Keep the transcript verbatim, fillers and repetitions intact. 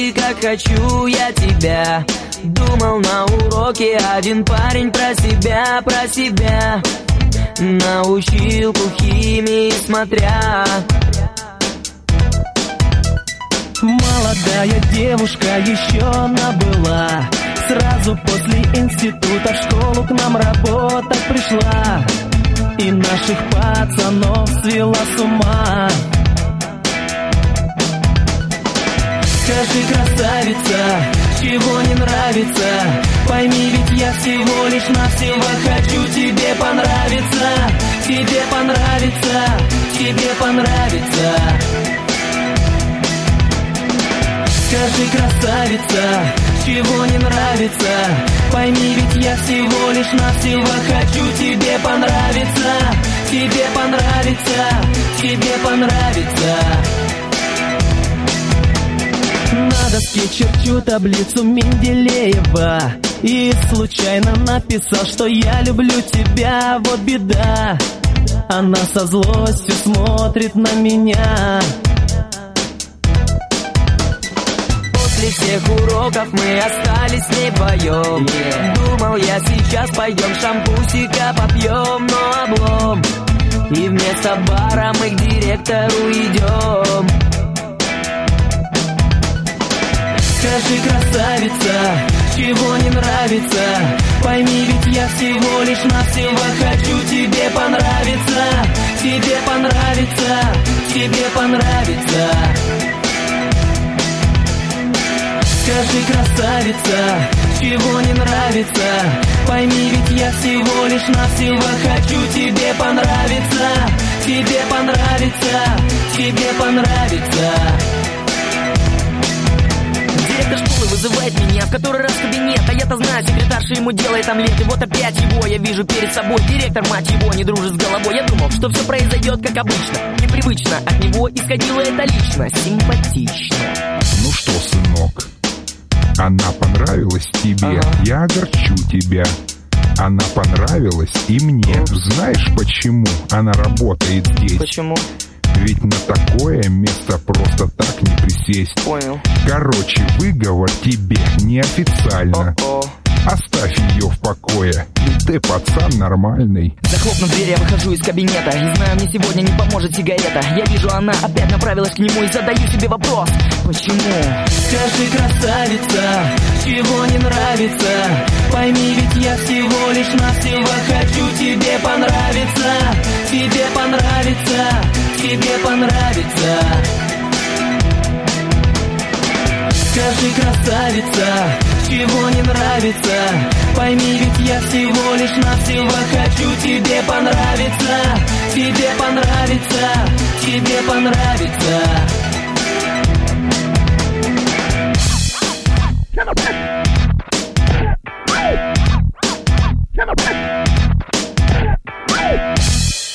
ты, как хочу я тебя. Думал на уроке один парень про себя, про себя. На училку химии смотря. Молодая девушка еще набыла. Сразу после института в школу к нам работать пришла. И наших пацанов свела с ума. Скажи, красавица, чего не нравится? Пойми, ведь я всего лишь навсего хочу тебе понравиться. Тебе понравится, тебе понравится. Скажи, красавица, чего не нравится? Пойми, ведь я всего лишь навсего хочу тебе понравиться. Тебе понравится, тебе понравится. На доске черчу таблицу Менделеева и случайно написал, что я люблю тебя, вот беда. Она со злостью смотрит на меня. После всех уроков мы остались с ней вдвоем. yeah. Думал я, сейчас пойдем шампусика попьем, но облом. И вместо бара мы к директору идем. Скажи, красавица, чего не нравится? Пойми, ведь я всего лишь навсего хочу тебе понравиться. Тебе понравится, тебе понравится. Скажи, красавица, чего не нравится? Пойми, ведь я всего лишь навсего хочу тебе понравиться. Тебе понравится, тебе понравится. Директор школы вызывает меня в который раз в кабинет. А я-то знаю, секретарша ему делает омлет. И вот опять его я вижу перед собой. Директор, мать его, не дружит с головой. Я думал, что все произойдет как обычно. Непривычно, от него исходило это лично. Симпатично. Ну что, сынок, она понравилась тебе, ага. Я огорчу тебя. Она понравилась и мне. Знаешь, почему она работает здесь? Почему? Ведь на такое место просто так не присесть. Понял. Короче, выговор тебе неофициально. О-о. Оставь ее в покое. Ты пацан нормальный. Захлопнув дверь, я выхожу из кабинета. И знаю, мне сегодня не поможет сигарета. Я вижу, она опять направилась к нему. И задаю себе вопрос: почему? Скажи, красавица, чего не нравится? Пойми, ведь я всего лишь навсего хочу тебе понравиться. Тебе понравится, тебе понравится. Скажи, красавица, чего не нравится? Пойми, ведь я всего лишь навсего хочу тебе понравиться. Тебе понравится, тебе понравится.